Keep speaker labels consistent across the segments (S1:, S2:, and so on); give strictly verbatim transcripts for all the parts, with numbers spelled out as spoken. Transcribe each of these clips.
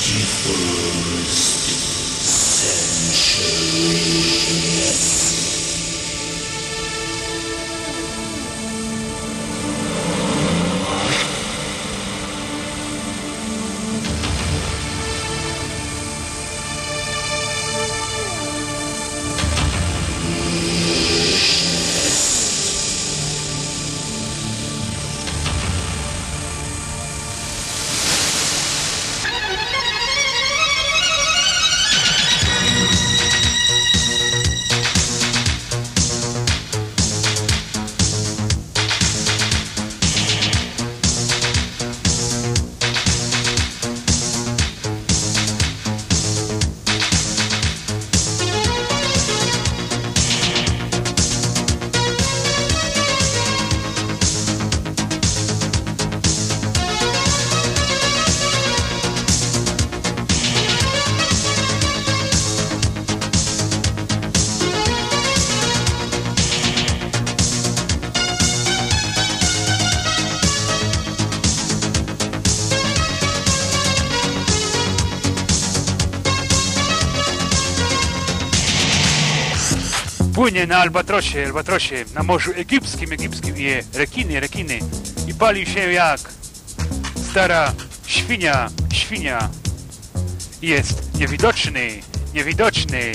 S1: Płynie na albatrosie, albatrosie, na morzu egipskim, egipskim je rekiny, rekiny i pali się jak stara świnia, świnia. Jest niewidoczny, niewidoczny.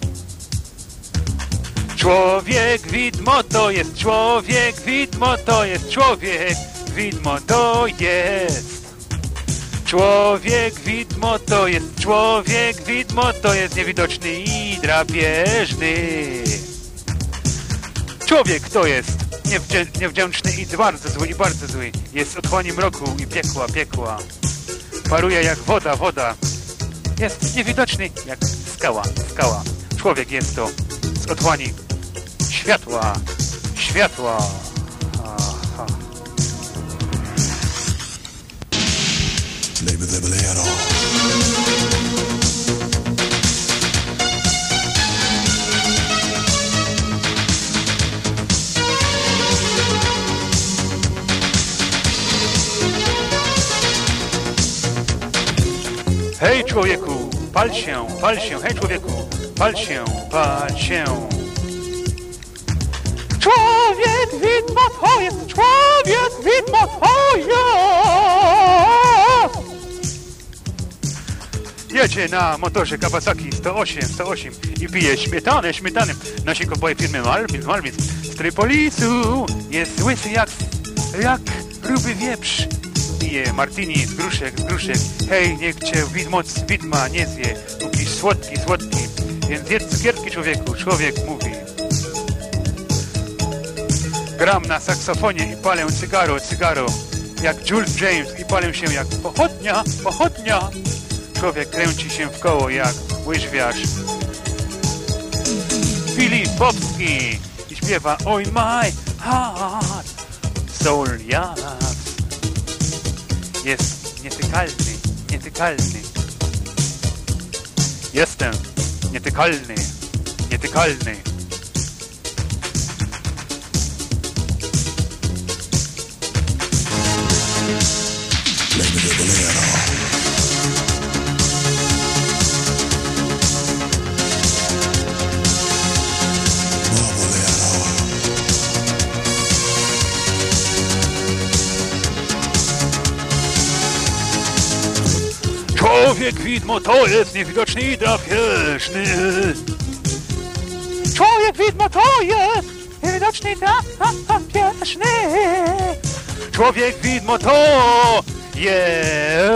S1: Człowiek widmo to jest, człowiek widmo to jest, człowiek widmo to jest. Człowiek widmo to jest, człowiek widmo to jest niewidoczny i drapieżny. Człowiek to jest niewdzię- niewdzięczny i bardzo zły, i bardzo zły. Jest otchłani mroku i piekła, piekła. Paruje jak woda, woda. Jest niewidoczny jak skała, skała. Człowiek jest to z otchłani światła, światła. Aha.
S2: Baby, they lay it on.
S1: Hej człowieku, pal się, pal się, hej człowieku, pal się, pal się. Człowiek widmo to jest, człowiek widmo to jest. Jedzie na motorze Kawasaki sto osiem, sto osiem i pije śmietanę, śmietanę. Nasi koboje firmy Malwins, Malwins z Trypolisu. Jest łysy jak, jak gruby wieprz. Pije martini z gruszek, z gruszek. Hej, niech cię widmo z widma nie zje, póki słodki, słodki. Więc jedz cukierki człowieku, człowiek mówi. Gram na saksofonie i palę cygaro, cygaro. Jak Jules James i palę się jak pochodnia, pochodnia. Człowiek kręci się w koło jak łyżwiarz. Filip Popski i śpiewa Oj my heart, soul jazz. Jest nietykalny, nietykalny. Jestem nietykalny, nietykalny.
S2: Baby, they lay it on.
S1: Człowiek widmo to jest niewidoczny i drapieżny. Człowiek widmo to jest niewidoczny i drapieżny. Człowiek widmo to jest